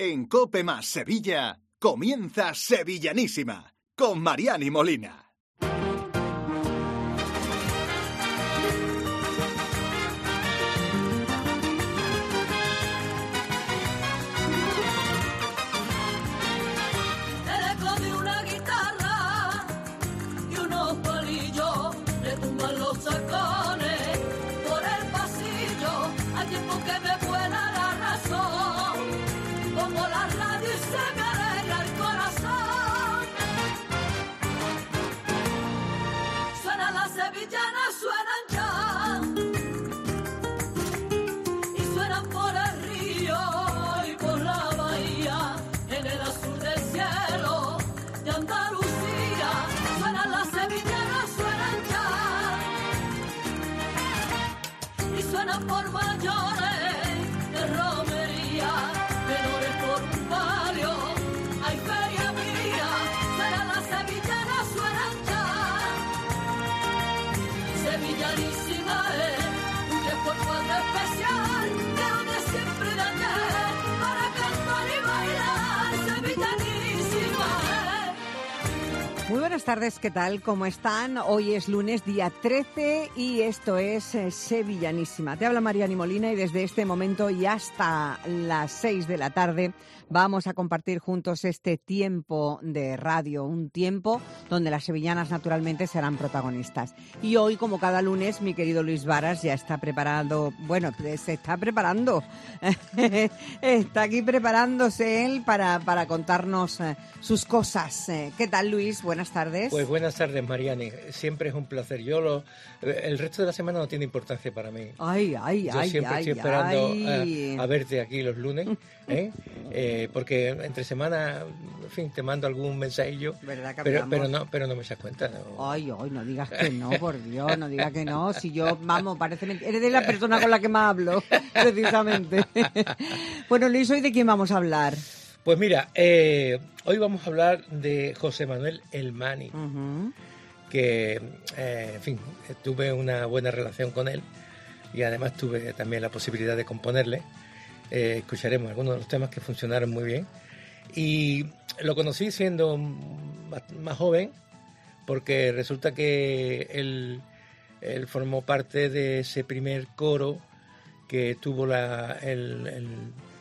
En COPE más Sevilla, comienza Sevillanísima, con Mariani Molina. Por mayores de romería, menores por un palio, hay feria mía, será la sevillana, suenan ya. Sevillanísima es un 10x4 especial, de donde siempre de ayer, para cantar y bailar, sevillanísima es. Muy buenas tardes, ¿qué tal? ¿Cómo están? Hoy es lunes, día 13, y esto es Sevillanísima. Te habla Mariani Molina y desde este momento y hasta las 6 de la tarde vamos a compartir juntos este tiempo de radio, un tiempo donde las sevillanas naturalmente serán protagonistas. Y hoy, como cada lunes, mi querido Luis Varas ya está preparado, bueno, se está preparando, está aquí preparándose él para contarnos sus cosas. ¿Qué tal, Luis? Buenas tardes. Pues buenas tardes, Mariani. Siempre es un placer. El resto de la semana no tiene importancia para mí. Yo siempre estoy esperando a verte aquí los lunes, porque entre semana, en fin, te mando algún mensajillo, pero no me das cuenta. No. No digas que no, por Dios, no digas que no. Si yo, parece mentira. Eres de la persona con la que más hablo, precisamente. Bueno, Luis, ¿hoy de quién vamos a hablar? Pues mira, hoy vamos a hablar de José Manuel El Mani, que, en fin, tuve una buena relación con él y además tuve también la posibilidad de componerle. Escucharemos algunos de los temas que funcionaron muy bien. Y lo conocí siendo más joven, porque resulta que él formó parte de ese primer coro que tuvo el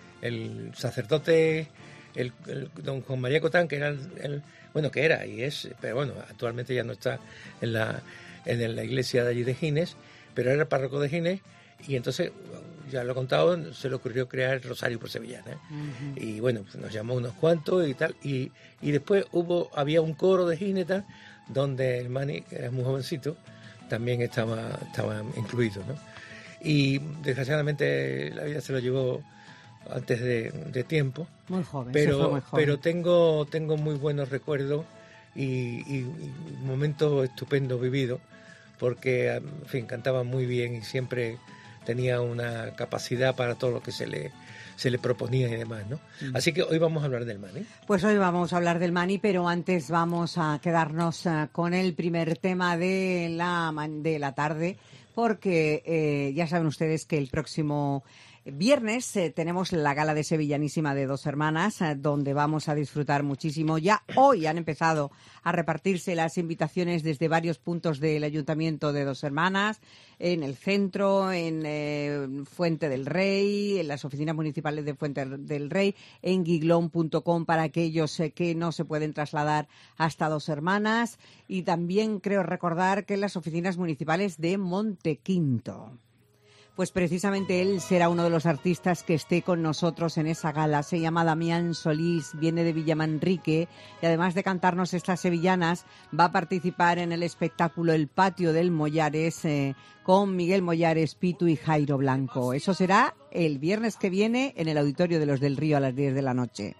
sacerdote, el don Juan María Cotán, que era que era y es, pero bueno, actualmente ya no está en la iglesia de allí de Gines, pero era el párroco de Gines, y entonces, ya lo he contado, se le ocurrió crear el Rosario por Sevillana, y bueno, pues nos llamó unos cuantos y tal, y después había un coro de Gines donde el Mani, que era muy jovencito, también estaba incluido, ¿no? Y desgraciadamente la vida se lo llevó antes de tiempo. Muy joven, pero tengo muy buenos recuerdos y momentos estupendos vividos, porque, en fin, cantaba muy bien y siempre tenía una capacidad para todo lo que se le proponía y demás, ¿no? Así que hoy vamos a hablar del Mani. Pues hoy vamos a hablar del Mani, pero antes vamos a quedarnos con el primer tema de la tarde, porque ya saben ustedes que el próximo viernes tenemos la gala de Sevillanísima de Dos Hermanas, donde vamos a disfrutar muchísimo. Ya hoy han empezado a repartirse las invitaciones desde varios puntos del Ayuntamiento de Dos Hermanas, en el centro, en Fuente del Rey, en las oficinas municipales de Fuente del Rey, en guiglón.com para aquellos que no se pueden trasladar hasta Dos Hermanas, y también creo recordar que en las oficinas municipales de Montequinto. Pues precisamente él será uno de los artistas que esté con nosotros en esa gala. Se llama Damián Solís, viene de Villamanrique y además de cantarnos estas sevillanas, va a participar en el espectáculo El Patio del Mollares con Miguel Mollares, Pitu y Jairo Blanco. Eso será el viernes que viene en el Auditorio de los del Río a las 10 de la noche.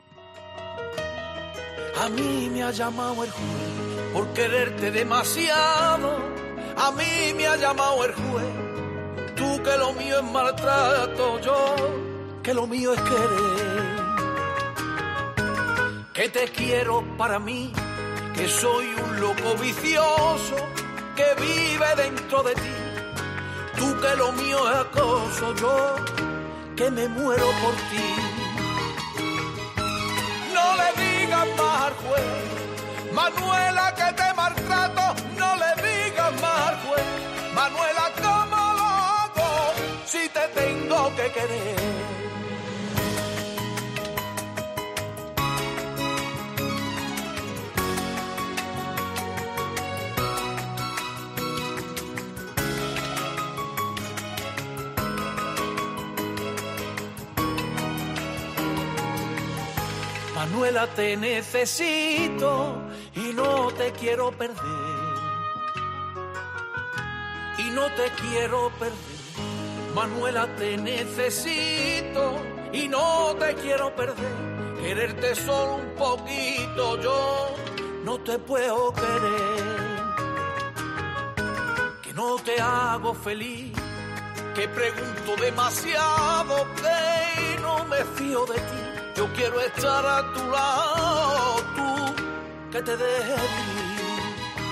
A mí me ha llamado el juez por quererte demasiado. A mí me ha llamado el juez. Tú que lo mío es maltrato, yo que lo mío es querer. Que te quiero para mí, que soy un loco vicioso que vive dentro de ti. Tú que lo mío es acoso, yo que me muero por ti. Manuela, que te maltrato, no le digas más al juez. Manuela, ¿cómo lo hago si te tengo que querer? Manuela, te necesito y no te quiero perder. Y no te quiero perder. Manuela, te necesito y no te quiero perder. Quererte solo un poquito, yo no te puedo querer. Que no te hago feliz, que pregunto demasiado, que no me fío de ti. Yo quiero estar a tu lado, tú que te dejes ir.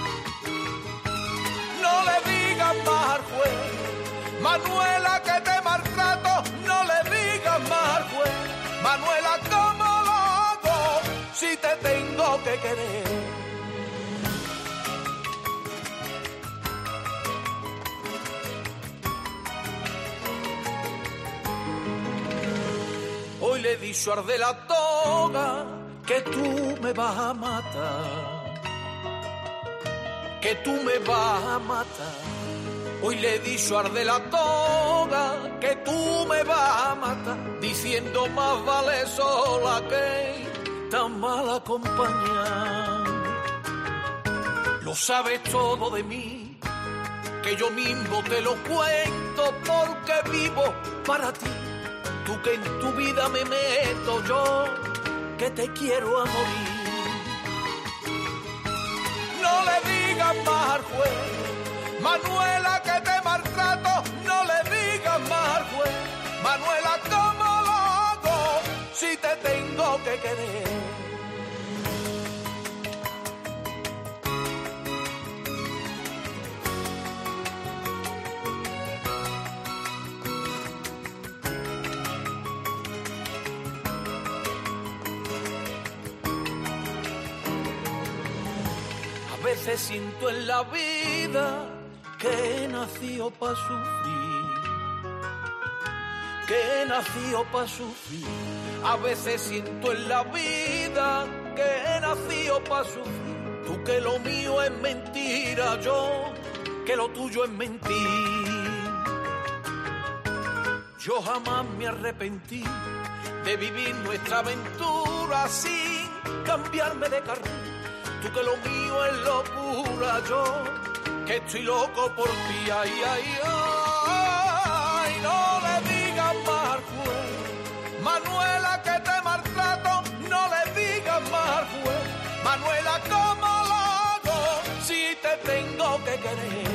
No le digas más al juez, Manuela, que te maltrato, no le digas más al juez. Manuela, ¿cómo lo hago si te tengo que querer? Hoy le he dicho al de la toga que tú me vas a matar, que tú me vas a matar. Hoy le he dicho al de la toga que tú me vas a matar, diciendo más vale sola que tan mala compañía. Lo sabes todo de mí, que yo mismo te lo cuento porque vivo para ti. Tú que en tu vida me meto, yo que te quiero a morir. No le digas más al juez, Manuela, que te maltrato, no le digas más al juez. Manuela, ¿cómo lo hago si te tengo que querer? A veces siento en la vida que he nacido para sufrir, que he nacido para sufrir. A veces siento en la vida que he nacido para sufrir. Tú que lo mío es mentira, yo que lo tuyo es mentir. Yo jamás me arrepentí de vivir nuestra aventura sin cambiarme de carril. Tú que lo mío es locura, yo que estoy loco por ti. Ay, ay, ay, no le digas más al juez, Manuela, que te maltrato, no le digas más al juez. Manuela, ¿cómo lo hago si te tengo que querer?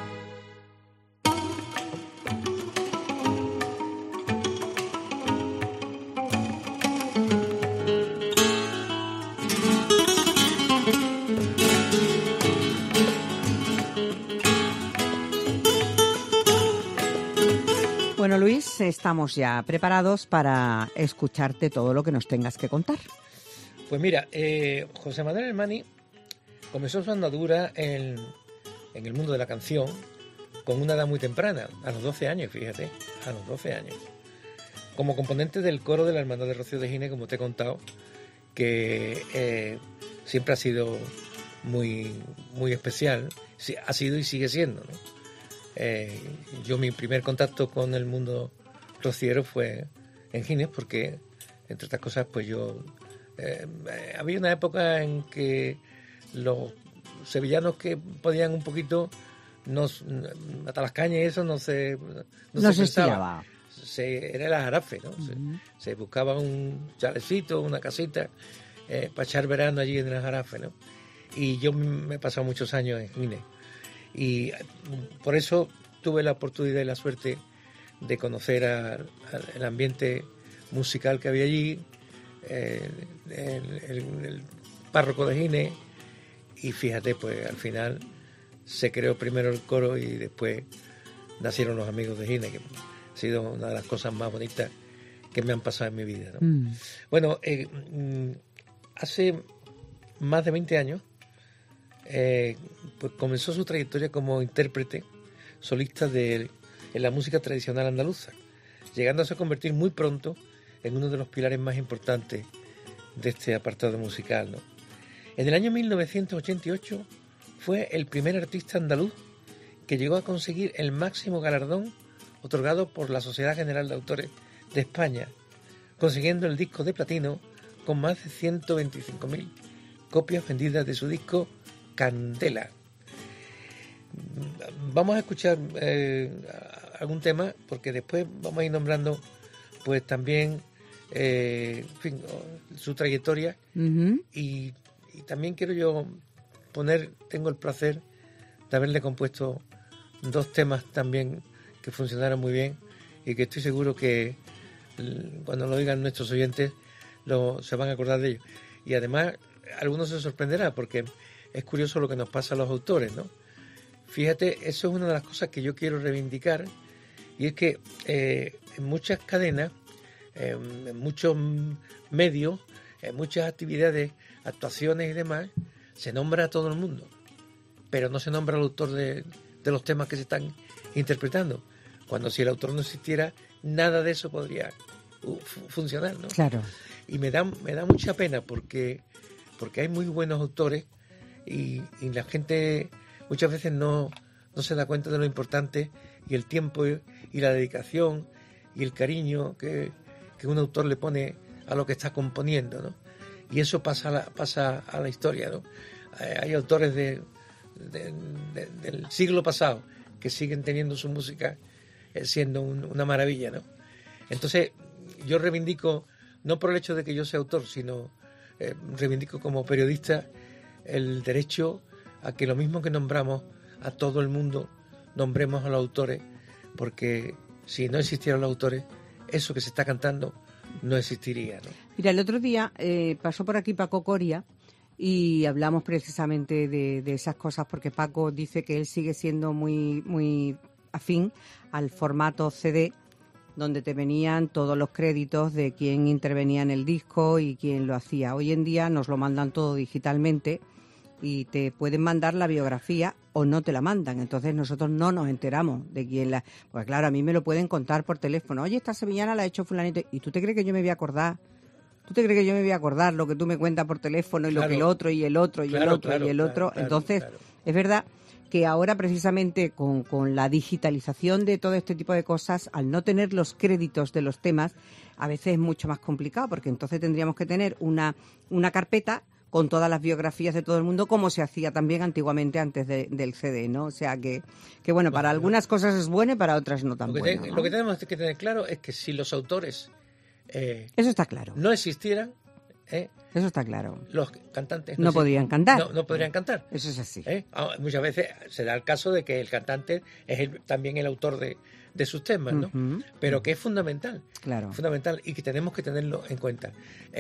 Bueno, Luis, estamos ya preparados para escucharte todo lo que nos tengas que contar. Pues mira, José Manuel Elmani comenzó su andadura en el mundo de la canción con una edad muy temprana, a los 12 años, fíjate, a los 12 años. Como componente del coro de la Hermandad de Rocío de Gines, como te he contado, que siempre ha sido muy, muy especial, ha sido y sigue siendo, ¿no? Yo mi primer contacto con el mundo rociero fue en Gines porque, entre otras cosas, pues yo... había una época en que los sevillanos que podían un poquito, hasta las cañas y eso no se estilaba. Era el ajarafe, ¿no? Uh-huh. Se buscaba un chalecito, una casita para echar verano allí en el ajarafe, ¿no? Y yo me he pasado muchos años en Gines. Y por eso tuve la oportunidad y la suerte de conocer el ambiente musical que había allí, el párroco de Gines, y fíjate, pues al final se creó primero el coro y después nacieron los amigos de Gines, que ha sido una de las cosas más bonitas que me han pasado en mi vida, ¿no? Bueno, hace más de 20 años pues comenzó su trayectoria como intérprete solista en la música tradicional andaluza, llegándose a convertir muy pronto en uno de los pilares más importantes de este apartado musical, ¿no? En el año 1988 fue el primer artista andaluz que llegó a conseguir el máximo galardón otorgado por la Sociedad General de Autores de España, consiguiendo el disco de platino con más de 125.000 copias vendidas de su disco Candela. Vamos a escuchar algún tema, porque después vamos a ir nombrando pues también en fin, su trayectoria. Ujú. Y también quiero yo tengo el placer de haberle compuesto 2 temas también que funcionaron muy bien y que estoy seguro que cuando lo oigan nuestros oyentes se van a acordar de ellos. Y además algunos se sorprenderá, porque es curioso lo que nos pasa a los autores, ¿no? Fíjate, eso es una de las cosas que yo quiero reivindicar, y es que en muchas cadenas, en muchos medios, en muchas actividades, actuaciones y demás, se nombra a todo el mundo, pero no se nombra al autor de los temas que se están interpretando, cuando si el autor no existiera, nada de eso podría funcionar, ¿no? Claro. Y me da mucha pena porque hay muy buenos autores y la gente muchas veces no se da cuenta de lo importante y el tiempo y la dedicación y el cariño que un autor le pone a lo que está componiendo, ¿no? Y eso pasa a la historia, ¿no? Hay autores del siglo pasado que siguen teniendo su música siendo una maravilla, ¿no? Entonces yo reivindico, no por el hecho de que yo sea autor, sino reivindico como periodista el derecho a que lo mismo que nombramos a todo el mundo, nombremos a los autores, porque si no existieran los autores, eso que se está cantando no existiría, ¿no? Mira, el otro día pasó por aquí Paco Coria y hablamos precisamente de esas cosas, porque Paco dice que él sigue siendo muy, muy afín al formato CD, donde te venían todos los créditos de quién intervenía en el disco y quién lo hacía. Hoy en día nos lo mandan todo digitalmente y te pueden mandar la biografía o no te la mandan. Entonces nosotros no nos enteramos de quién la... Pues claro, a mí me lo pueden contar por teléfono. Oye, esta sevillana la ha hecho fulanito. ¿Y tú te crees que yo me voy a acordar? ¿Tú te crees que yo me voy a acordar lo que tú me cuentas por teléfono y Claro. lo que el otro y el otro y el Claro, otro claro, y el otro? claro, Entonces, claro. es verdad que ahora precisamente con la digitalización de todo este tipo de cosas, al no tener los créditos de los temas, a veces es mucho más complicado, porque entonces tendríamos que tener una carpeta con todas las biografías de todo el mundo, como se hacía también antiguamente antes del CD, ¿no? O sea que bueno, para algunas cosas es bueno y para otras no tan bueno, ¿no? Lo que tenemos que tener claro es que si los autores Eso está claro. no existieran, Eso está claro. los cantantes No podrían cantar. No podrían cantar. Eso es así. Muchas veces se da el caso de que el cantante es también el autor de sus temas, ¿no? Ujú. Pero que es fundamental. Claro. Fundamental, y que tenemos que tenerlo en cuenta.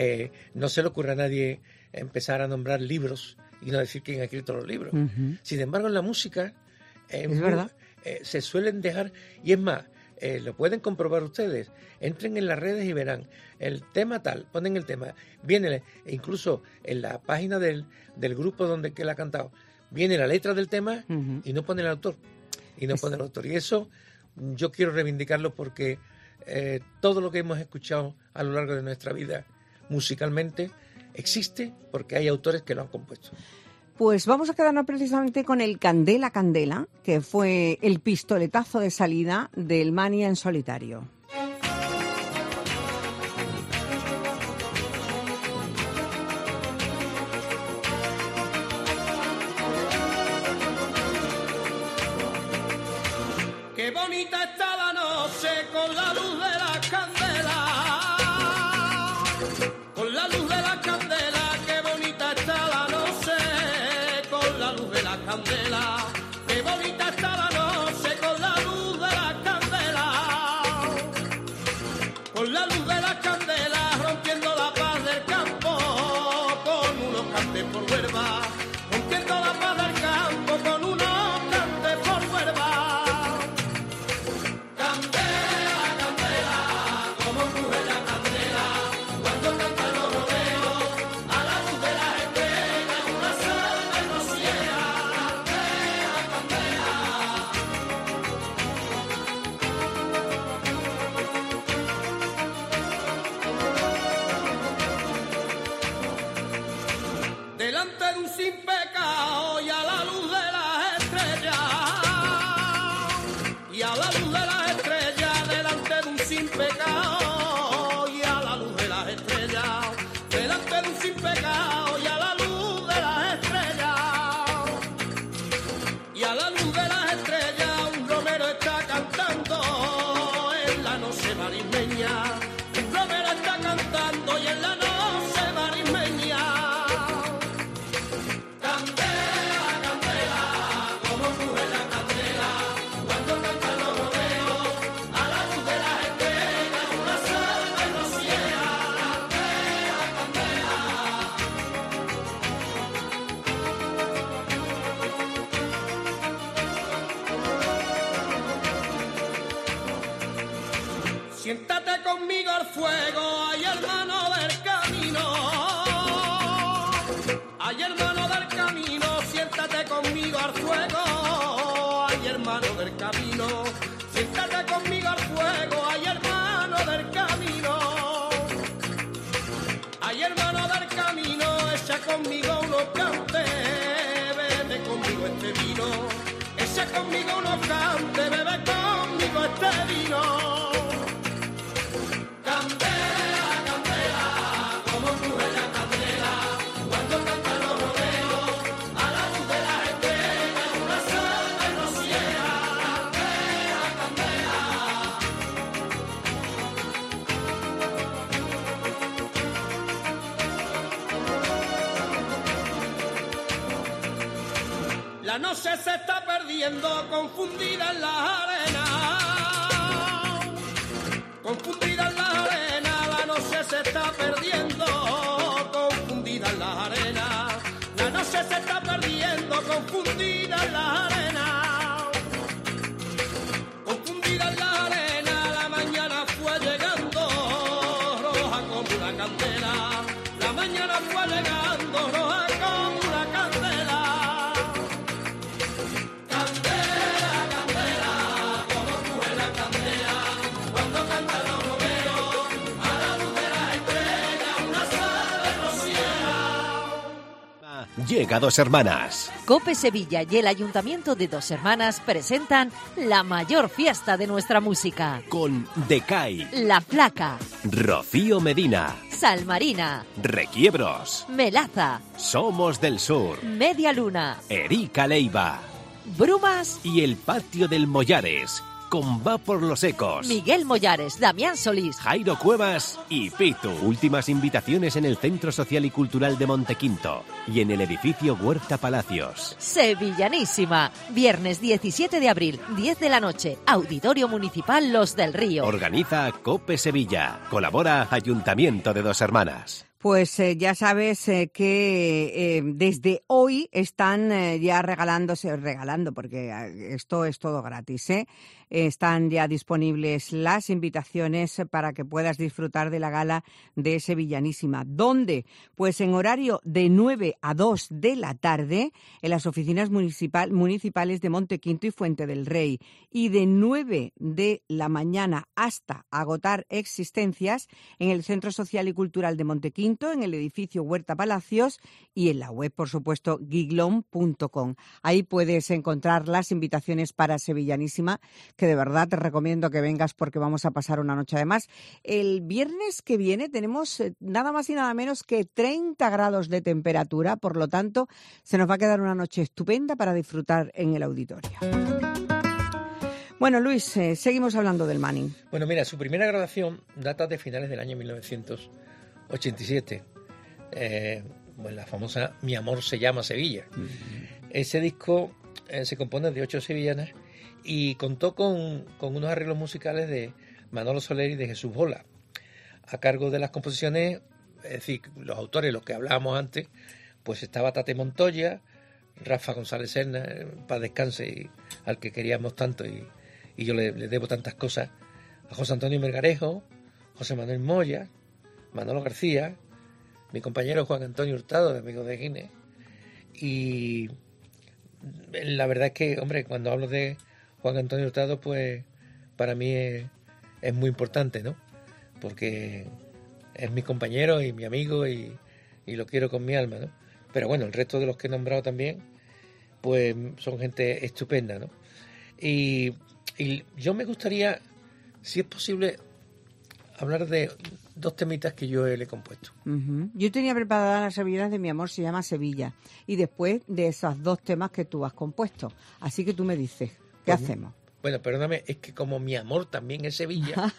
No se le ocurre a nadie empezar a nombrar libros y no decir quién ha escrito los libros. Ujú. Sin embargo, en la música Es verdad. Se suelen dejar, y es más, lo pueden comprobar ustedes. Entren en las redes y verán el tema tal, ponen el tema, viene incluso en la página del grupo donde que la ha cantado, viene la letra del tema Ujú. y no pone el autor. Y eso yo quiero reivindicarlo, porque todo lo que hemos escuchado a lo largo de nuestra vida musicalmente existe porque hay autores que lo han compuesto. Pues vamos a quedarnos precisamente con el Candela Candela, que fue el pistoletazo de salida del Mania en solitario. Qué bonita está la noche con la luz de la candela, con la luz de la candela. Qué bonita está la noche con la luz de la candela. Qué bonita está la noche con la luz de la candela, con la luz de la candela, rompiendo la paz del campo con unos cantes por huerva, rompiendo la paz del campo con unos cantes por huerva. Candela, candela, como cruje la candela, cuando cantan los rodeos, delante de un sin pecado y a la luz de las estrellas, y a la luz de las estrellas, delante de un sin pecado y a la luz de las estrellas, delante de un sin pecado y a la luz de las estrellas, y a la luz de las estrellas un romero está cantando en la noche marismeña, un romero está cantando y en la noche marismeña. Candela, candela, como cruje la candela, cuando cantan los rodeos, a la luz de las estrellas, una sola y rociera. Candela, candela. Siéntate conmigo al fuego, ay hermano del camino, ay hermano del camino, siéntate conmigo al fuego, ay hermano del camino, siéntate conmigo al fuego, ay hermano del camino, ay hermano del camino, echa conmigo unos cantes, bebe conmigo este vino, echa conmigo unos cantes, bebe conmigo este vino. Candela, candela, como cruje la candela, cuando cantan los rodeos, a la luz de las estrellas, una sola y rociera. Candela, candela. La noche se está perdiendo, confundida en las arenas. Confundida en la arena, la noche se está perdiendo, confundida en la arena, la noche se está perdiendo, confundida en la arena, confundida en la arena, la mañana fue llegando, roja como una candela, la mañana fue llegando, roja como una candela. Candela, candela, como cruje la candela, cuando cantan los romeros, a la luz de las estrellas, una sola rociera. Llega Dos Hermanas. COPE Sevilla y el Ayuntamiento de Dos Hermanas presentan la mayor fiesta de nuestra música. Con Decay, La Flaca, Rocío Medina, Salmarina, Requiebros, Melaza, Somos del Sur, Media Luna, Erika Leiva Brumas, y el Patio del Mollares, con Va por los Ecos, Miguel Mollares, Damián Solís. Jairo Cuevas y Pitu. Últimas invitaciones en el Centro Social y Cultural de Montequinto y en el edificio Huerta Palacios. Sevillanísima. Viernes 17 de abril, 10 de la noche. Auditorio Municipal Los del Río. Organiza COPE Sevilla. Colabora Ayuntamiento de Dos Hermanas. Pues ya sabes que desde hoy están ya regalando, porque esto es todo gratis, están ya disponibles las invitaciones para que puedas disfrutar de la gala de Sevillanísima. ¿Dónde? Pues en horario de 9 a 2 de la tarde en las oficinas municipales de Montequinto y Fuente del Rey, y de 9 de la mañana hasta agotar existencias en el Centro Social y Cultural de Montequinto, en el edificio Huerta Palacios y en la web, por supuesto, giglón.com. Ahí puedes encontrar las invitaciones para Sevillanísima, que de verdad te recomiendo que vengas porque vamos a pasar una noche. Además, el viernes que viene tenemos nada más y nada menos que 30 grados de temperatura, por lo tanto, se nos va a quedar una noche estupenda para disfrutar en el auditorio. Bueno, Luis, seguimos hablando del Manning. Bueno, mira, su primera grabación data de finales del año 1987. Pues la famosa Mi amor se llama Sevilla. Ese disco se compone de 8 sevillanas y contó con unos arreglos musicales de Manolo Soler y de Jesús Bola. A cargo de las composiciones, es decir, los autores, los que hablábamos antes, pues estaba Tate Montoya, Rafa González Serna, para descanse, y al que queríamos tanto y yo le debo tantas cosas, a José Antonio Melgarejo, José Manuel Moya, Manolo García, mi compañero Juan Antonio Hurtado, de Amigos de Gines. Y la verdad es que, hombre, cuando hablo de Juan Antonio Hurtado, pues para mí es muy importante, ¿no? Porque es mi compañero y mi amigo y lo quiero con mi alma, ¿no? Pero bueno, el resto de los que he nombrado también, pues son gente estupenda, ¿no? Y yo me gustaría, si es posible, hablar de 2 temitas que yo le he compuesto. Uh-huh. Yo tenía preparada las sevillanas de Mi amor se llama Sevilla. Y después de esos 2 temas que tú has compuesto. Así que tú me dices, ¿qué hacemos? Bueno, perdóname, es que como Mi amor también es Sevilla,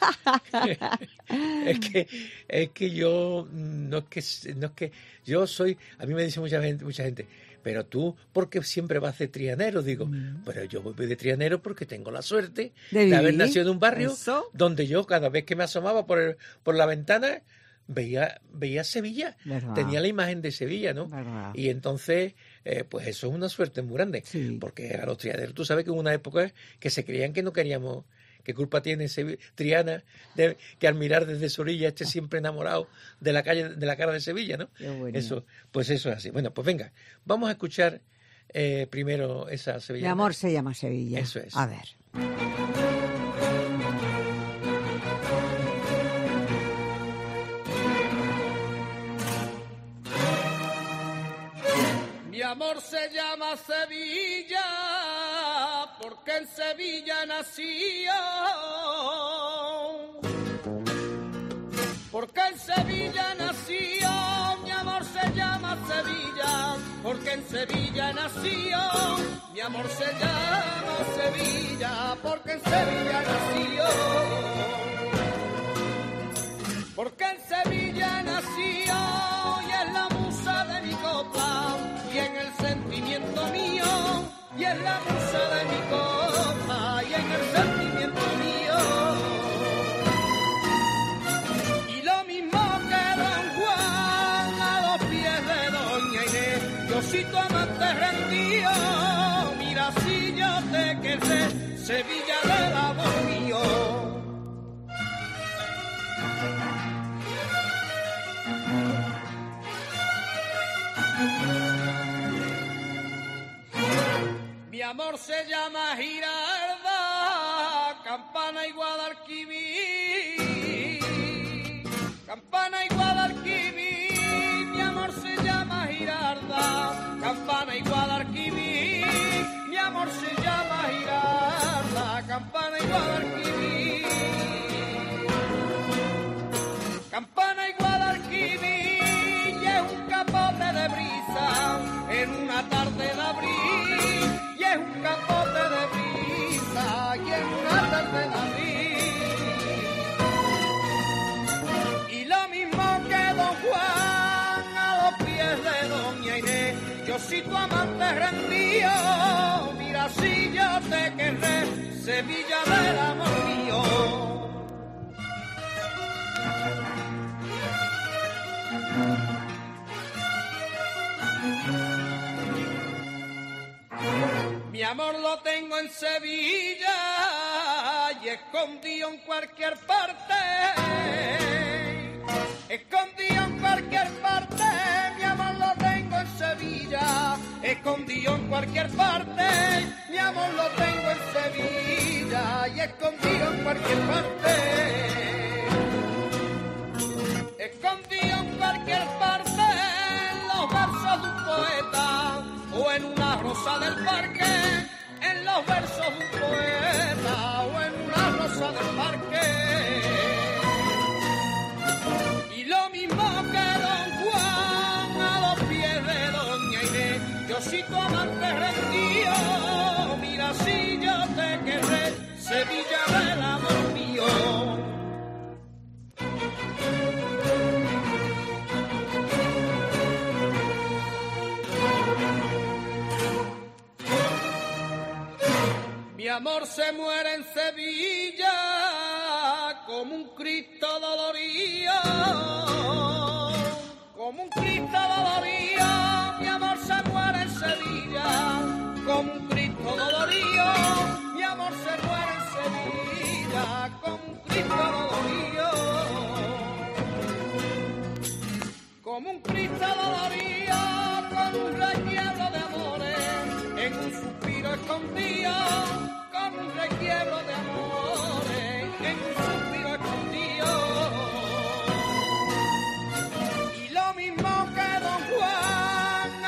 es que yo no es que yo soy, a mí me dice mucha gente, pero tú, ¿por qué siempre vas de trianero? Digo, pero yo voy de trianero porque tengo la suerte de haber nacido en un barrio donde yo cada vez que me asomaba por la ventana veía Sevilla, ¿verdad? Tenía la imagen de Sevilla, ¿no? ¿Verdad? Y entonces, pues eso es una suerte muy grande, Sí. porque a los trianeros, tú sabes que hubo una época que se creían que no queríamos. ¿Qué culpa tiene Triana que al mirar desde su orilla esté siempre enamorado de la cara de Sevilla, ¿no? Qué bueno. Eso es así. Bueno, pues venga, vamos a escuchar primero esa sevillana. Mi amor se llama Sevilla. Eso es. A ver. Mi amor se llama Sevilla porque en Sevilla nació. Porque en Sevilla nació. Mi amor se llama Sevilla porque en Sevilla nació. Mi amor se llama Sevilla porque en Sevilla nació. Porque en Sevilla nació y es la musa de mi copla y en el sentimiento mío y es la musa de mi copla y en el sentimiento mío. Y lo mismo que Don Juan a los pies de Doña Inés, yo si tu amante rendido, mira si yo te quedé, Sevilla del amor mío. Mi amor se llama Giralda, Campana y Guadalquivir. Campana y Guadalquivir, mi amor se llama Giralda, Campana y Guadalquivir. Mi amor se llama Giralda, Campana y Guadalquivir. Campana y Guadalquivir, y es un capote de brisa en una tarde de abril, y es un capote de brisa y en una tarde de abril. Y lo mismo que Don Juan a los pies de Doña Inés, yo si tu amante rendido, mira si yo te querré, Sevilla del amor mío. Mi amor lo tengo en Sevilla y escondido en cualquier parte. Escondido en cualquier parte, mi amor lo tengo en Sevilla. Escondido en cualquier parte, mi amor lo tengo en Sevilla y escondido en cualquier parte. Escondido en cualquier parte, en los versos de un poeta o en una rosa del parque, en los versos de un poeta o en una rosa del parque. Y lo mismo que Don Juan a los pies de Doña Inés, yo si tu amante rendido, mira si yo te querré, Sevilla del amor mío. Mi amor se muere en Sevilla como un Cristo dolorido, como un Cristo dolorido. Mi amor se muere en Sevilla como un Cristo dolorido. Mi amor se muere en Sevilla como un Cristo dolorido, como un Cristo dolorido, con un requiebro de amores en un suspiro escondido. Con un requiebro de amores en un suspiro escondido. Y lo mismo que Don Juan a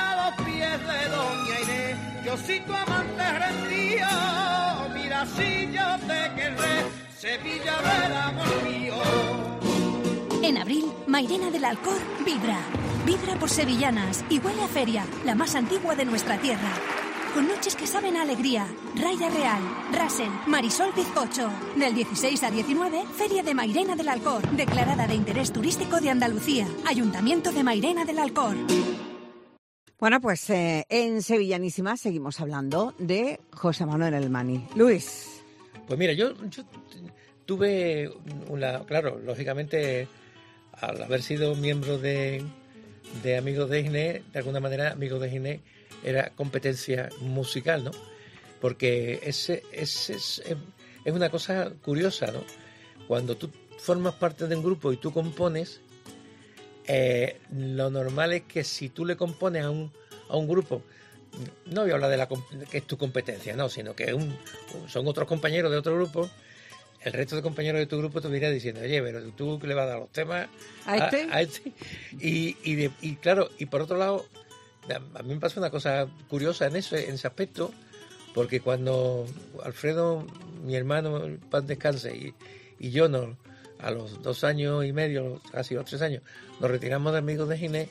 yo soy tu amante rendido, mira si yo te querré, Sevilla del amor mío. En abril, Mairena del Alcor vibra. Vibra por sevillanas y huele a feria, la más antigua de nuestra tierra. Con noches que saben a alegría. Raya Real, Rasen, Marisol Bizcocho. Del 16 a 19, Feria de Mairena del Alcor. Declarada de interés turístico de Andalucía. Ayuntamiento de Mairena del Alcor. Bueno, pues en Sevillanísima seguimos hablando de José Manuel El Mani. Luis. Pues mira, yo tuve claro, lógicamente, al haber sido miembro de Amigos de Ginés, de alguna manera Amigos de Ginés era competencia musical, ¿no? Porque es una cosa curiosa, ¿no? Cuando tú formas parte de un grupo y tú compones, lo normal es que si tú le compones a un grupo, no voy a hablar de que es tu competencia, no, sino que son otros compañeros de otro grupo, el resto de compañeros de tu grupo te viene diciendo, oye, pero tú le vas a dar los temas a este. Y claro, y por otro lado, a mí me pasa una cosa curiosa en ese aspecto, porque cuando Alfredo, mi hermano, paz descanse, y yo a los 2 años y medio, casi los 3 años, nos retiramos de Amigos de Ginés,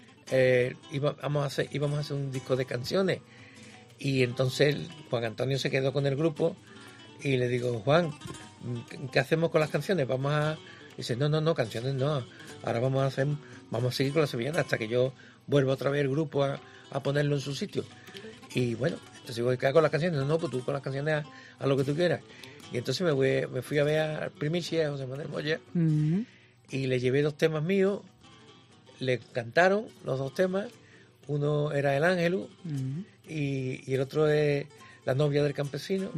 íbamos a hacer un disco de canciones, y entonces Juan Antonio se quedó con el grupo y le digo, Juan, ¿qué hacemos con las canciones? Dice, no, canciones no, ahora vamos a seguir con la sevillana hasta que yo vuelva otra vez el grupo a ponerlo en su sitio. Y bueno, entonces voy a quedar con las canciones. No, pues tú con las canciones a lo que tú quieras. Y entonces me fui a ver a Primicia, a José Manuel Moya, y le llevé 2 temas míos, le cantaron los 2 temas. Uno era El Ángelu, y el otro es La novia del campesino,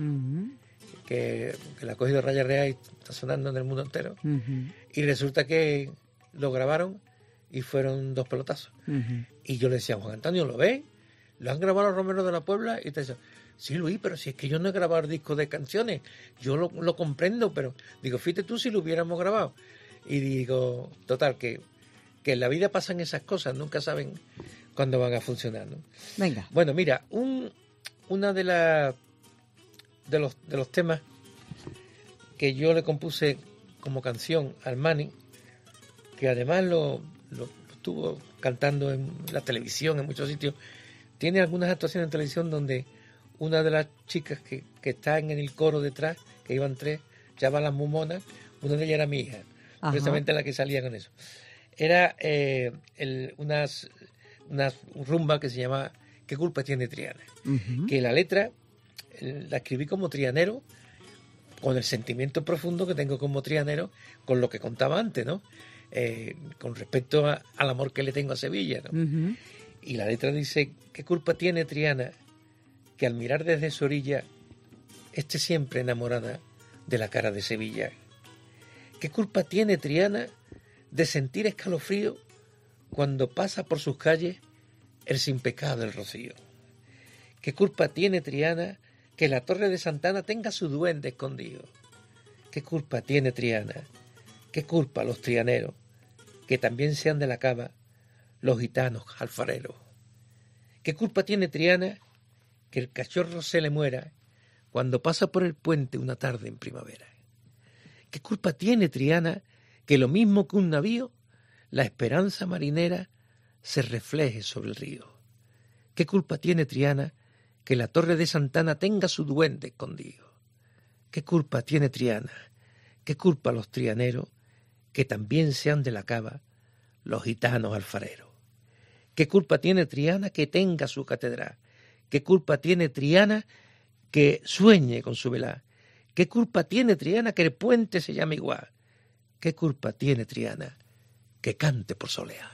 que la ha cogido Raya Real y está sonando en el mundo entero. Y resulta que lo grabaron y fueron 2 pelotazos. Y yo le decía a Juan Antonio, ¿lo ves? Lo han grabado los Romeros de la Puebla. Y te decía, sí, Luis, pero si es que yo no he grabado discos de canciones, yo lo comprendo, pero digo, fíjate tú si lo hubiéramos grabado. Y digo, total, que en la vida pasan esas cosas, nunca saben cuándo van a funcionar, ¿no? Venga. Bueno, mira, una de los temas que yo le compuse como canción al Mani, que además lo estuvo cantando en la televisión, en muchos sitios. Tiene algunas actuaciones en televisión donde una de las chicas que está en el coro detrás, que iban 3, llamaban Las Mumonas, una de ellas era mi hija, precisamente la que salía con eso. Era unas rumba que se llama ¿Qué culpa tiene Triana? Que la letra la escribí como trianero, con el sentimiento profundo que tengo como trianero, con lo que contaba antes, ¿no? Con respecto al amor que le tengo a Sevilla, ¿no? Y la letra dice, ¿qué culpa tiene Triana que al mirar desde su orilla esté siempre enamorada de la cara de Sevilla? ¿Qué culpa tiene Triana de sentir escalofrío cuando pasa por sus calles el sin pecado del rocío? ¿Qué culpa tiene Triana que la torre de Santana tenga su duende escondido? ¿Qué culpa tiene Triana? ¿Qué culpa los trianeros que también sean de la cava los gitanos alfareros? ¿Qué culpa tiene Triana que el cachorro se le muera cuando pasa por el puente una tarde en primavera? ¿Qué culpa tiene Triana que lo mismo que un navío, la esperanza marinera se refleje sobre el río? ¿Qué culpa tiene Triana que la torre de Santana tenga su duende escondido? ¿Qué culpa tiene Triana? ¿Qué culpa los trianeros que también sean de la cava los gitanos alfareros? ¿Qué culpa tiene Triana que tenga su catedral? ¿Qué culpa tiene Triana que sueñe con su velá? ¿Qué culpa tiene Triana que el puente se llame igual? ¿Qué culpa tiene Triana que cante por soleá?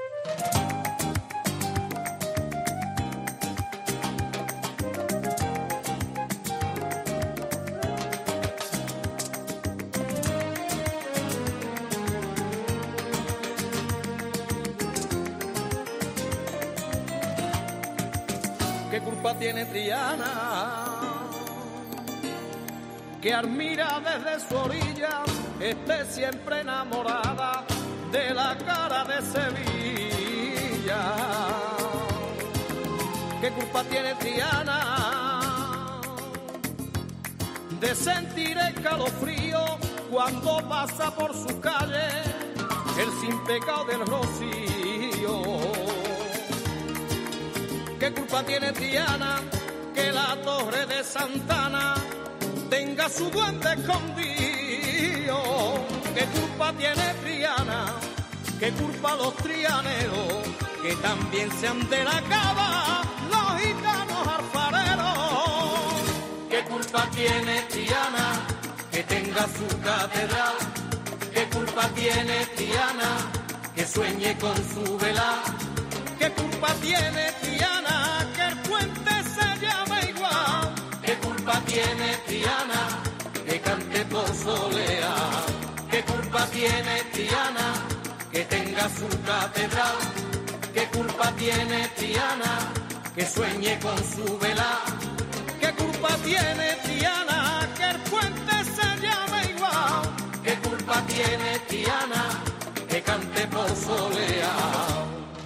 ¿Qué culpa tiene Triana que al mirar desde su orilla esté siempre enamorada de la cara de Sevilla? ¿Qué culpa tiene Triana escalofrío cuando pasa por su calle el sin pecado del rocío. ¿Qué culpa tiene Triana que la torre de Santana tenga su duende escondido? ¿Qué culpa tiene Triana? ¿Qué culpa los trianeros que también sean de la cava los gitanos alfareros? ¿Qué culpa tiene Triana que tenga su catedral? ¿Qué culpa tiene Triana que sueñe con su vela? ¿Qué culpa tiene Triana que el puente se llame igual? ¿Qué culpa tiene Triana que cante por solea? ¿Qué culpa tiene Triana que tenga su catedral? ¿Qué culpa tiene Triana que sueñe con su vela? ¿Qué culpa tiene Triana que el puente se llame igual? ¿Qué culpa tiene Triana que cante por solea?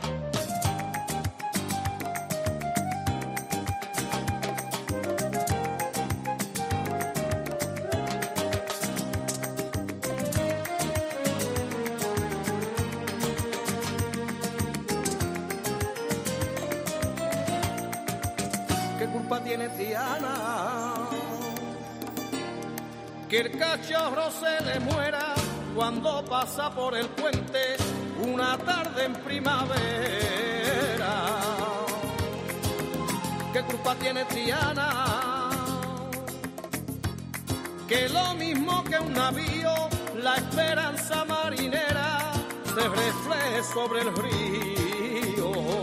Tiene Triana que el cachorro se le muera cuando pasa por el puente una tarde en primavera. ¿Qué culpa tiene Triana que lo mismo que un navío la esperanza marinera se refleje sobre el río?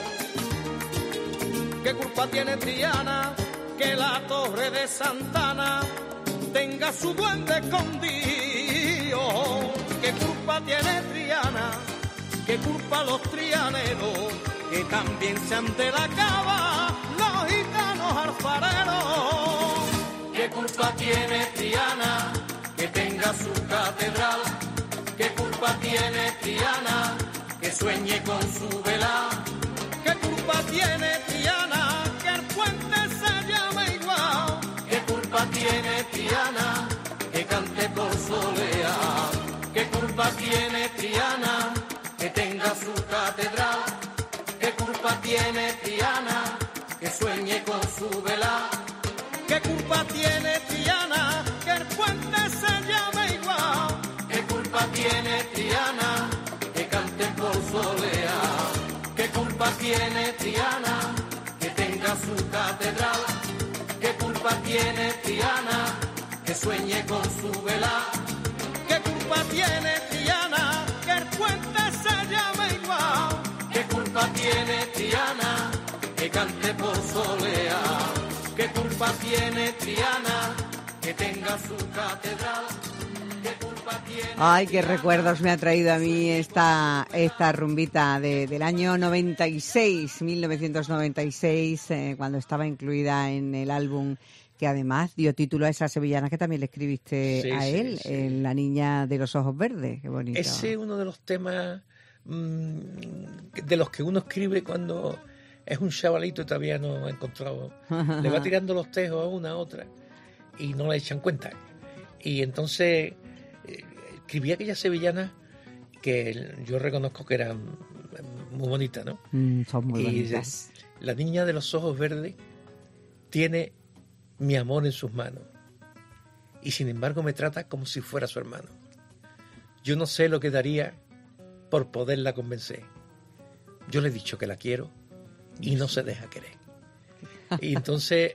¿Qué culpa tiene Triana que la torre de Santana tenga su duende escondido? ¿Qué culpa tiene Triana? ¿Qué culpa los trianeros que también sean de la cava los gitanos alfareros? ¿Qué culpa tiene Triana que tenga su catedral? ¿Qué culpa tiene Triana que sueñe con su vela? ¿Qué culpa tiene Triana que el puente se llame igual? ¿Qué culpa tiene Triana que cante por solea? ¿Qué culpa tiene Triana que tenga su catedral? ¿Qué culpa tiene Triana que sueñe con su vela? ¿Qué culpa tiene Triana que el puente se llame igual? ¿Qué culpa tiene Triana que cante por solea? ¿Qué culpa tiene Triana que tenga su catedral? ¿Qué culpa tiene Triana que sueñe con su vela? ¿Qué culpa tiene Triana que el puente se llame igual? ¿Qué culpa tiene Triana que cante por solea? ¿Qué culpa tiene Triana que tenga su catedral? Ay, qué recuerdos me ha traído a mí esta rumbita del año 96, 1996, cuando estaba incluida en el álbum que además dio título a esa sevillana que también le escribiste a él, La niña de los ojos verdes. Qué bonito. Ese es uno de los temas de los que uno escribe cuando es un chavalito y todavía no ha encontrado. Le va tirando los tejos a una a otra y no le echan cuenta. Y entonces escribí aquellas sevillanas que yo reconozco que eran muy bonitas, ¿no? Son muy bonitas. La niña de los ojos verdes tiene mi amor en sus manos y sin embargo me trata como si fuera su hermano. Yo no sé lo que daría por poderla convencer. Yo le he dicho que la quiero y no se deja querer. Y entonces,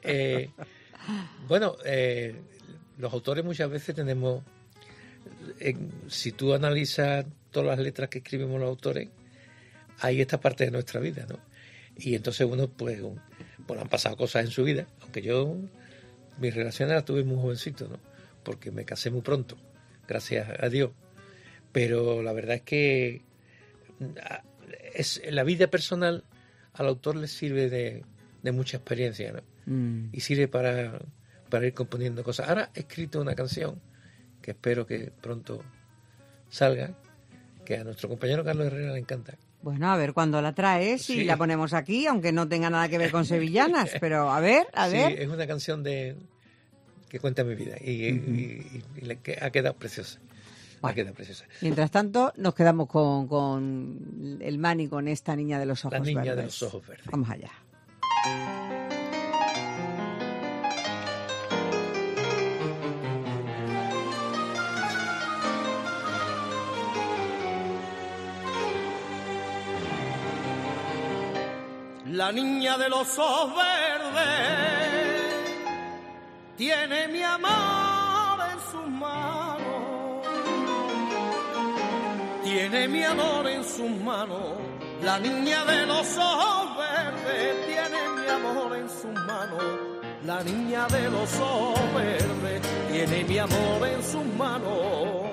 los autores muchas veces tenemos, si tú analizas todas las letras que escribimos los autores, hay esta parte de nuestra vida, ¿no? Y entonces uno, pues han pasado cosas en su vida, aunque yo mis relaciones las tuve muy jovencito, ¿no? Porque me casé muy pronto, gracias a Dios. Pero la verdad es que la vida personal al autor le sirve de mucha experiencia, ¿no? Y sirve para ir componiendo cosas. Ahora he escrito una canción que espero que pronto salga, que a nuestro compañero Carlos Herrera le encanta. Bueno, a ver cuándo la traes y la ponemos aquí, aunque no tenga nada que ver con sevillanas, pero a ver. Sí, es una canción que cuenta mi vida y ha quedado preciosa. Bueno. Ha quedado preciosa. Mientras tanto, nos quedamos con el Mani, con esta niña de los ojos verdes. La niña de los ojos verdes. Vamos allá. La niña de los ojos verdes tiene mi amor en sus manos, tiene mi amor en sus manos. La niña de los ojos verdes tiene mi amor en sus manos. La niña de los ojos verdes tiene mi amor en sus manos.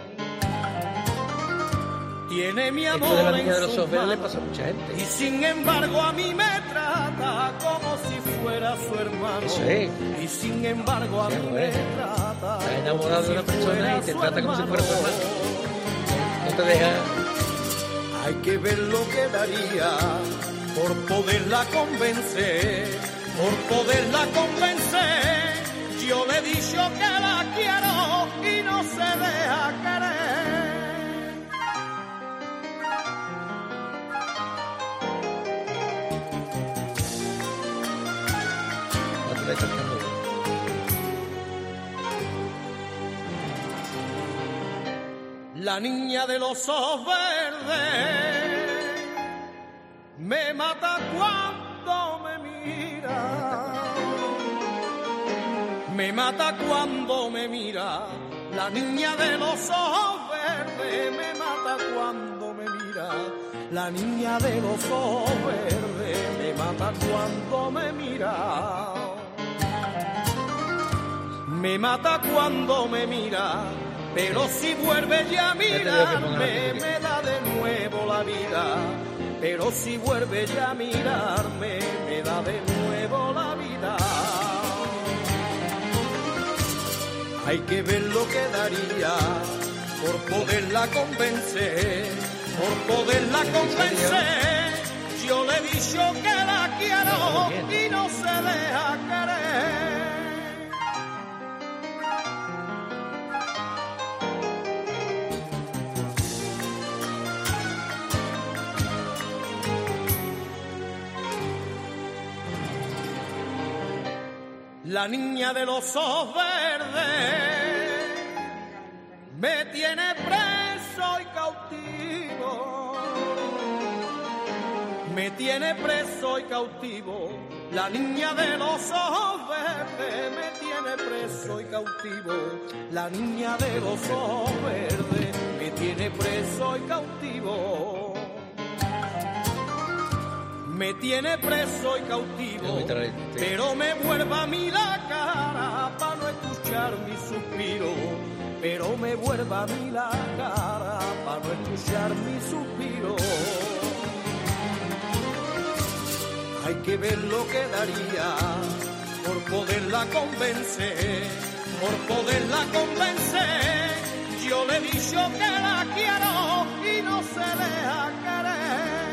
Tiene mi amor. Esto de la niña de los ojos verdes le pasa a mucha gente. Y sin embargo a mí me trata como si fuera su hermano. Eso es. Y sin embargo a mí me trata. Estás enamorado de una persona y te trata como si fuera su hermano. No te deja. Hay que ver lo que daría por poderla convencer, por poderla convencer. Yo le he dicho que la quiero y no se deja querer. La niña de los ojos verdes me mata cuando me mira, me mata cuando me mira. La niña de los ojos verdes me mata cuando me mira. La niña de los ojos verdes me mata cuando me mira. Me mata cuando me mira. Pero si vuelve ya a mirarme, me da de nuevo la vida. Pero si vuelve ya a mirarme, me da de nuevo la vida. Hay que ver lo que daría por poderla convencer, por poderla convencer. Yo le he dicho que la quiero y no se deja querer. La niña de los ojos verdes me tiene preso y cautivo, me tiene preso y cautivo. La niña de los ojos verdes me tiene preso y cautivo. La niña de los ojos verdes me tiene preso y cautivo. Me tiene preso y cautivo, pero me vuelve a mí la cara para no escuchar mi suspiro. Pero me vuelve a mí la cara para no escuchar mi suspiro. Hay que ver lo que daría por poderla convencer, por poderla convencer. Yo le he dicho que la quiero y no se deja querer.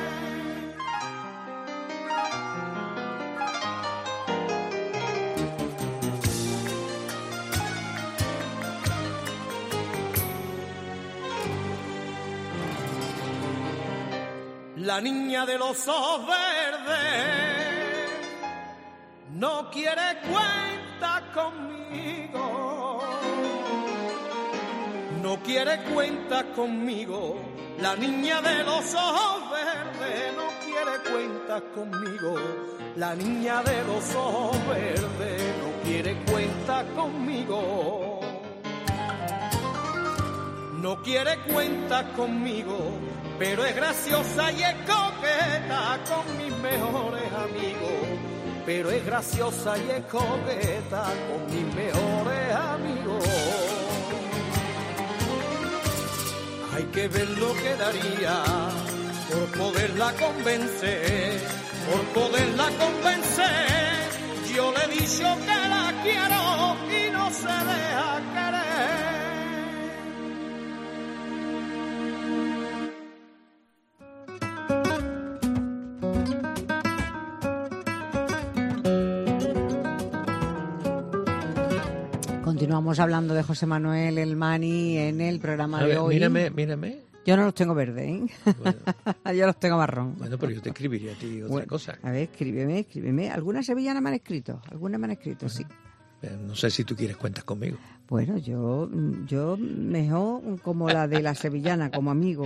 La niña de los ojos verdes no quiere cuenta conmigo, no quiere cuenta conmigo. La niña de los ojos verdes no quiere cuenta conmigo. La niña de los ojos verdes no quiere cuenta conmigo. No quiere cuenta conmigo. Pero es graciosa y es coqueta con mis mejores amigos. Pero es graciosa y es coqueta con mis mejores amigos. Hay que ver lo que daría por poderla convencer, por poderla convencer. Yo le he dicho que la quiero y no se deja querer. Continuamos hablando de José Manuel El Mani en el programa A de ver, hoy. mírame. Yo no los tengo verde, ¿eh? Bueno. Yo los tengo marrón. Bueno, pero yo te escribiría a ti otra Bueno, cosa. A ver, escríbeme. Algunas sevillanas me han escrito, sí. No sé si tú quieres cuentas conmigo. Bueno, yo mejor como la de la sevillana, como amigo.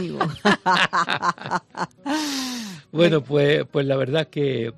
Bueno, pues la verdad que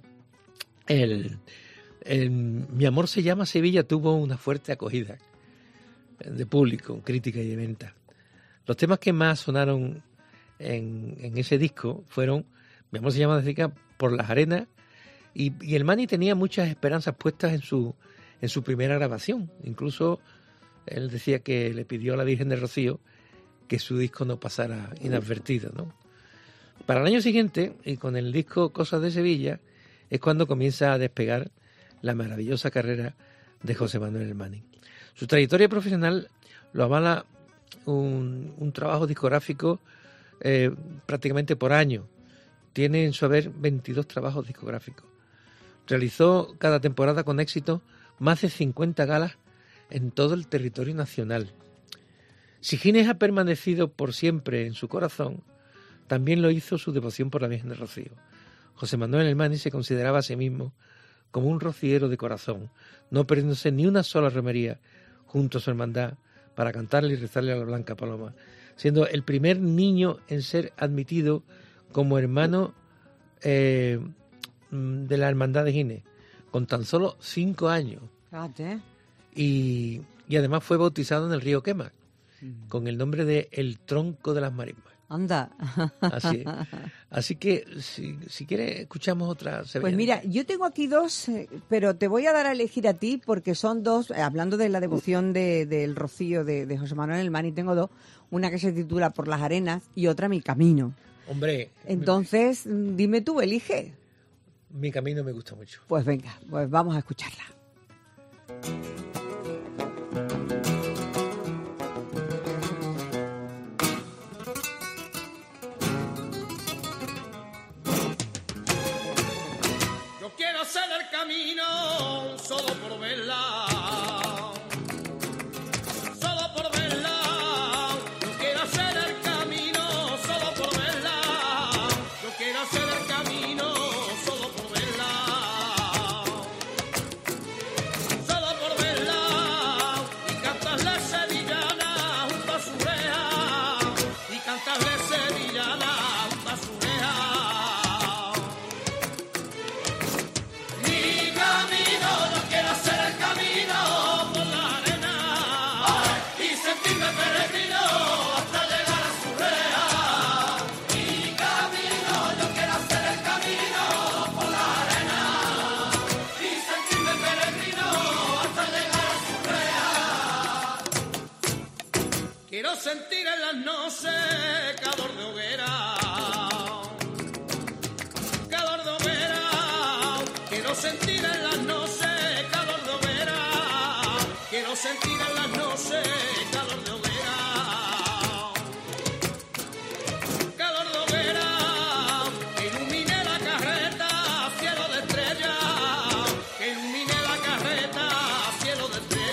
Mi amor se llama Sevilla tuvo una fuerte acogida de público, crítica y de venta. Los temas que más sonaron en ese disco fueron Mi amor se llama Sevilla por las arenas y el Mani tenía muchas esperanzas puestas en su primera grabación. Incluso él decía que le pidió a la Virgen del Rocío que su disco no pasara inadvertido, ¿no? Para el año siguiente, y con el disco Cosas de Sevilla, es cuando comienza a despegar la maravillosa carrera de José Manuel El Mani. Su trayectoria profesional lo avala un trabajo discográfico prácticamente por año. Tiene en su haber 22 trabajos discográficos. Realizó cada temporada con éxito más de 50 galas en todo el territorio nacional. Si Gines ha permanecido por siempre en su corazón, también lo hizo su devoción por la Virgen del Rocío. José Manuel El Mani se consideraba a sí mismo como un rociero de corazón, no perdiéndose ni una sola romería junto a su hermandad para cantarle y rezarle a la Blanca Paloma, siendo el primer niño en ser admitido como hermano de la Hermandad de Gines, con tan solo 5 años. Fíjate. Y además fue bautizado en el río Quema, con el nombre de El Tronco de las Marismas. Anda. Así es. Así que, si quieres, escuchamos otra sevillana. Pues mira, yo tengo aquí dos, pero te voy a dar a elegir a ti porque son dos, hablando de la devoción del Rocío de José Manuel El Mani, tengo dos. Una que se titula Por las arenas y otra Mi camino. Hombre. Entonces, dime tú, elige. Mi camino me gusta mucho. Pues venga, pues vamos a escucharla. Quiero hacer el camino solo por verla, solo por verla. Yo quiero hacer el camino solo por verla. Yo quiero hacer el camino solo por verla, solo por verla. Y cantarle sevillana junto a su reja, y cantarle sevillana junto a su reja. Quiero sentir en las noches calor de hoguera, calor de hoguera. Quiero sentir en las noches calor de hoguera. Quiero sentir en las noches calor de hoguera, calor de hoguera. Que ilumine la carreta, cielo de estrellas. Que ilumine la carreta, cielo de estrellas.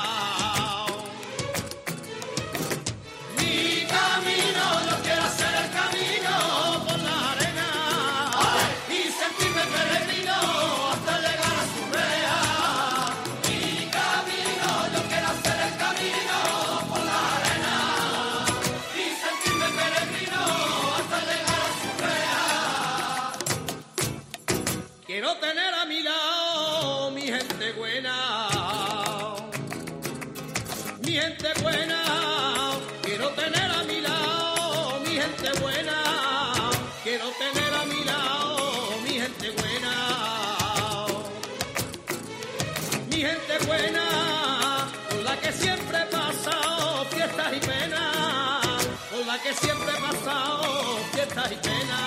Quiero tener a mi lado mi gente buena, mi gente buena. Quiero tener a mi lado mi gente buena. Quiero tener a mi lado mi gente buena, mi gente buena, con la que siempre he pasado fiestas y penas, con la que siempre he pasado fiestas y penas.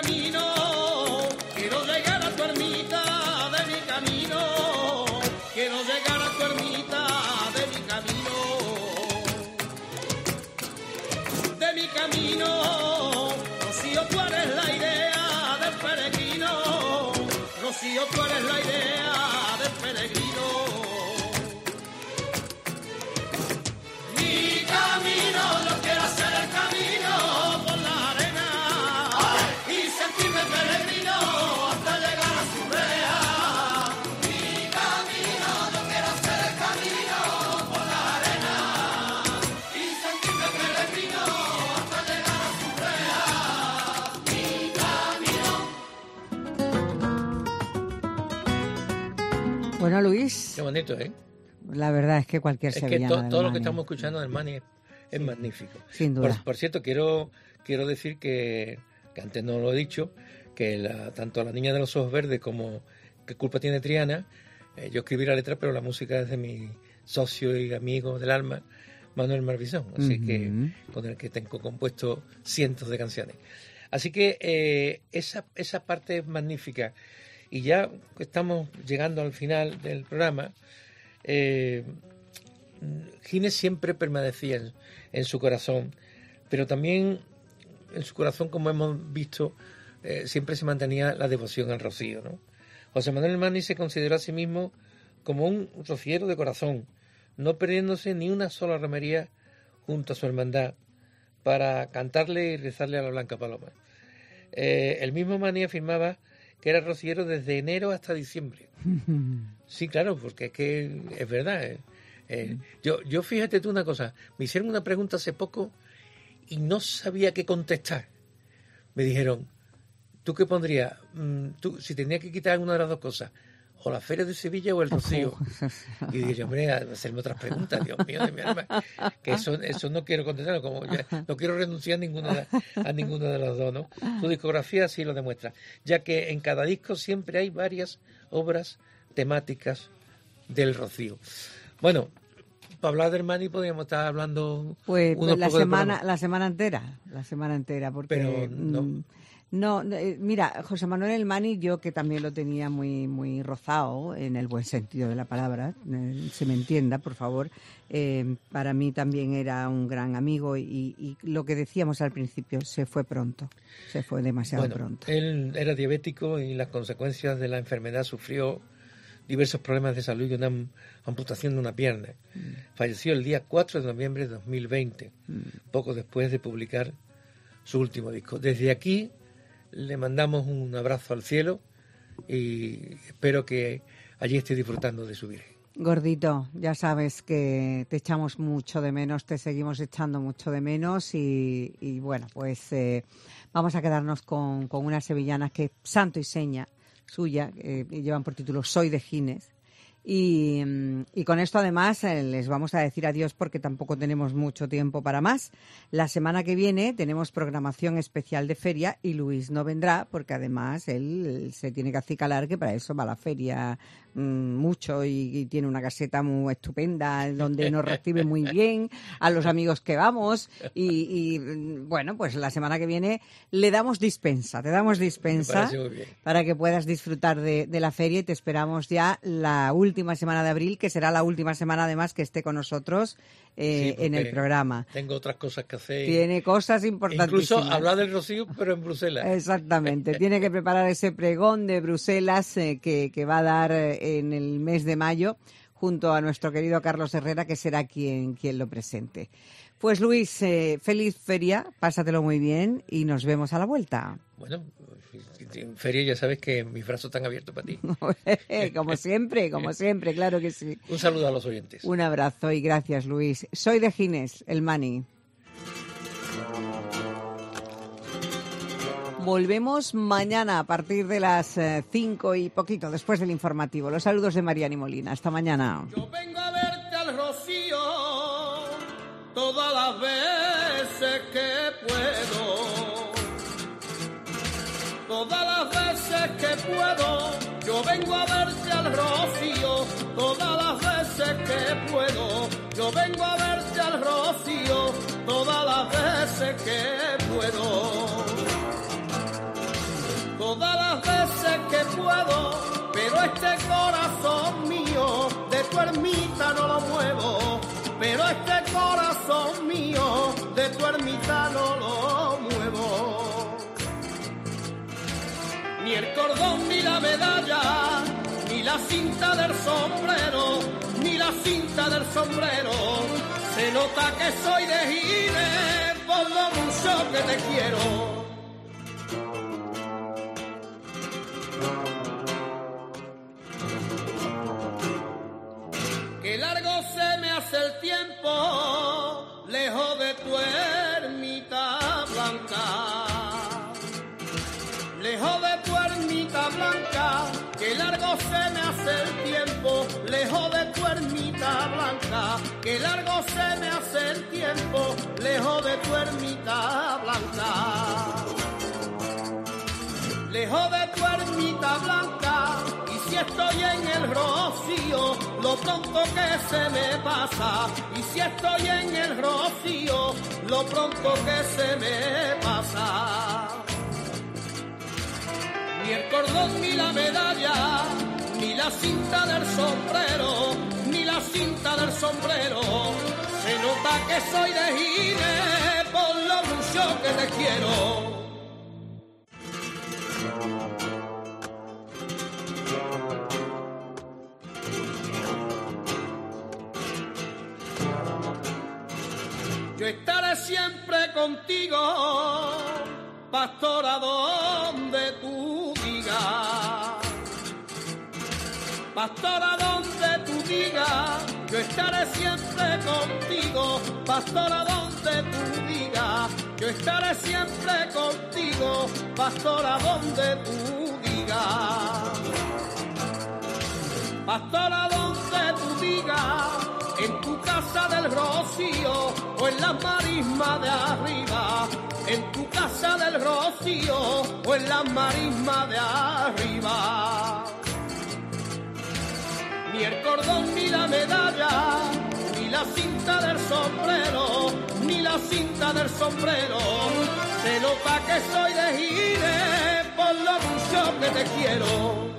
camino, quiero llegar a tu ermita de mi camino, quiero llegar a tu ermita de mi camino, de mi camino. Rocío, tú eres la idea del peregrino, Rocío, tú eres la idea del peregrino. Mi camino, yo quiero hacer el camino por la arena y sentirme peregrino hasta llegar a su rea. Mi camino, yo quiero hacer el camino por la arena y sentirme peregrino hasta llegar a su rea. Mi camino. Bueno, Luis, Qué bonito, ¿eh? la verdad es que cualquier Es que sevillana del todo lo que Mani, estamos escuchando del Mani es magnífico. sin duda. Por cierto, quiero decir que antes no lo he dicho, que tanto La Niña de los Ojos Verdes como ¿Qué culpa tiene Triana? Yo escribí la letra, pero la música es de mi socio y amigo del alma, Manuel Marvisón, así que con el que tengo compuesto cientos de canciones. Así que esa parte es magnífica. Y ya estamos llegando al final del programa. Gines siempre permanecía en su corazón, pero también en su corazón, como hemos visto, siempre se mantenía la devoción al rocío, ¿no? José Manuel Mani se consideró a sí mismo como un rociero de corazón, no perdiéndose ni una sola romería junto a su hermandad para cantarle y rezarle a la Blanca Paloma. El mismo Mani afirmaba que era rociero desde enero hasta diciembre. Sí, claro, porque es que es verdad. Yo fíjate tú una cosa, me hicieron una pregunta hace poco y no sabía qué contestar. Me dijeron, ¿tú qué pondrías? Tú, si tenía que quitar una de las dos cosas, o la Feria de Sevilla o el Rocío. Y dije, hombre, hacerme otras preguntas, Dios mío de mi alma, que eso no quiero contestar, como no quiero renunciar a ninguno de los dos, ¿no? Su discografía sí lo demuestra, ya que en cada disco siempre hay varias obras temáticas del Rocío. Bueno, para hablar del Mani podríamos estar hablando pues unos la pocos de semana entera, porque pero no. Mira, José Manuel El Mani, yo que también lo tenía muy muy rozado, en el buen sentido de la palabra, se me entienda, por favor, para mí también era un gran amigo y lo que decíamos al principio, se fue pronto, se fue demasiado pronto. Él era diabético y las consecuencias de la enfermedad sufrió diversos problemas de salud y una amputación de una pierna. Falleció el día 4 de noviembre de 2020, poco después de publicar su último disco. Desde aquí le mandamos un abrazo al cielo y espero que allí esté disfrutando de su Virgen. Gordito, ya sabes que te echamos mucho de menos, te seguimos echando mucho de menos y bueno, pues vamos a quedarnos con unas sevillanas que santo y seña suya, llevan por título Soy de Gines. Y con esto además les vamos a decir adiós porque tampoco tenemos mucho tiempo para más. La semana que viene tenemos programación especial de feria y Luis no vendrá porque además él se tiene que acicalar, que para eso va a la feria mucho y tiene una caseta muy estupenda donde nos recibe muy bien a los amigos que vamos y bueno, pues la semana que viene te damos dispensa para que puedas disfrutar de la feria y te esperamos ya la última semana de abril, que será la última semana además que esté con nosotros en el programa. Tengo otras cosas que hacer. Tiene cosas importantísimas. Incluso hablar del Rocío, pero en Bruselas. Exactamente. Tiene que preparar ese pregón de Bruselas que va a dar en el mes de mayo junto a nuestro querido Carlos Herrera, que será quien lo presente. Pues Luis, feliz feria, pásatelo muy bien y nos vemos a la vuelta. Bueno, en feria ya sabes que mis brazos están abiertos para ti. Como siempre, claro que sí. Un saludo a los oyentes. Un abrazo y gracias, Luis. Soy de Gines, el Mani. Volvemos mañana a partir de las 5 y poquito, después del informativo. Los saludos de Mariani Molina. Hasta mañana. Yo vengo a verte al Rocío todas las veces que puedo. Todas las veces que puedo, yo vengo a verte al Rocío. Todas las veces que puedo, yo vengo a verte al Rocío. Todas las veces que puedo. todas las veces que puedo, pero este corazón mío de tu ermita no lo muevo, pero este corazón mío de tu ermita no lo muevo. Ni el cordón, ni la medalla, ni la cinta del sombrero, ni la cinta del sombrero. Se nota que soy de Gines por lo mucho que te quiero. Que largo se me hace el tiempo, lejos de tu ermita blanca. Lejos de tu ermita blanca, que largo se me hace el tiempo, lejos de tu ermita blanca, que largo se me hace el tiempo, lejos de tu ermita blanca. Lejos de tu ermita blanca, y si estoy en el rocío, lo pronto que se me pasa, y si estoy en el rocío, lo pronto que se me pasa. Ni el cordón, ni la medalla, ni la cinta del sombrero, ni la cinta del sombrero. Se nota que soy de Gines por lo mucho que te quiero. Yo estaré siempre contigo, pastora, donde tú digas. Pastora, donde tú digas, yo estaré siempre contigo. Pastora, donde tú digas, yo estaré siempre contigo. Pastora, donde tú digas. Pastora, donde tú digas, en tu casa del Rocío o en las marismas de arriba, en tu casa del Rocío o en las marismas de arriba. Ni el cordón, ni la medalla, ni la cinta del sombrero, ni la cinta del sombrero. Se nota que soy de Gines por lo mucho que te quiero.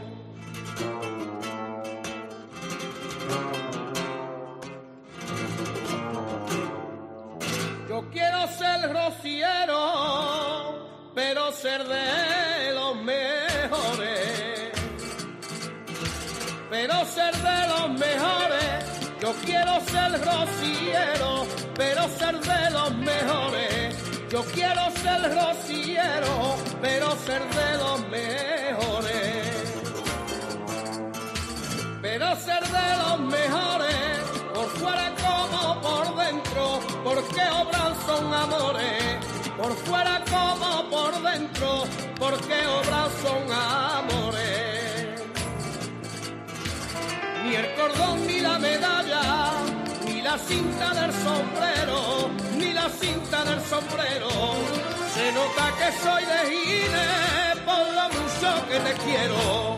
Yo quiero ser rociero, pero ser de los mejores. Pero ser de los mejores. Yo quiero ser rociero, pero ser de los mejores. Yo quiero ser rociero, pero ser de los mejores. Pero ser de los mejores, por fuera como por dentro, porque obran son amores. Por fuera como por dentro, porque obran son amores. Ni el cordón, ni la medalla, ni la cinta del sombrero, ni la cinta del sombrero. Se nota que soy de Gines por lo mucho que te quiero.